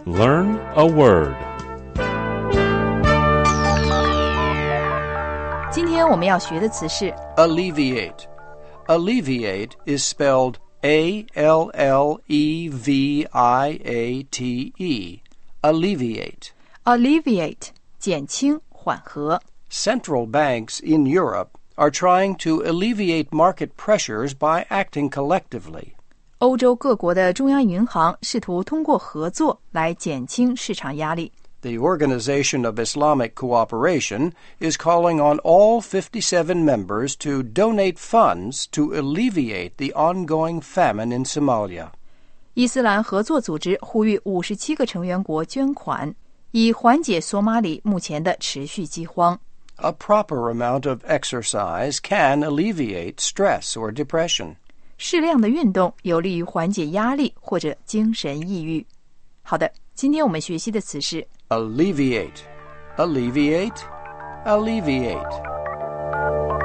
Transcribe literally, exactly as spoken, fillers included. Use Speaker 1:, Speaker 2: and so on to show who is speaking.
Speaker 1: Learn a word.
Speaker 2: 今天我们要学的词是
Speaker 3: alleviate. Alleviate is spelled A L L E V I A T E. Alleviate.
Speaker 2: alleviate 减轻缓和。
Speaker 3: Central banks in Europe are trying to alleviate market pressures by acting collectively.
Speaker 2: 欧洲各国的中央银行试图通过合作来减轻市场压力。
Speaker 3: The Organization of Islamic Cooperation is calling on all fifty-seven members to donate funds to alleviate the ongoing famine in Somalia.
Speaker 2: 伊斯兰合作组织呼吁五十七个成员国捐款，以缓解索马里目前的持续饥荒。
Speaker 3: A proper amount of exercise can alleviate stress or depression.
Speaker 2: 适量的运动有利于缓解压力或者精神抑郁。好的，今天我们学习的词是
Speaker 3: alleviate, alleviate, alleviate.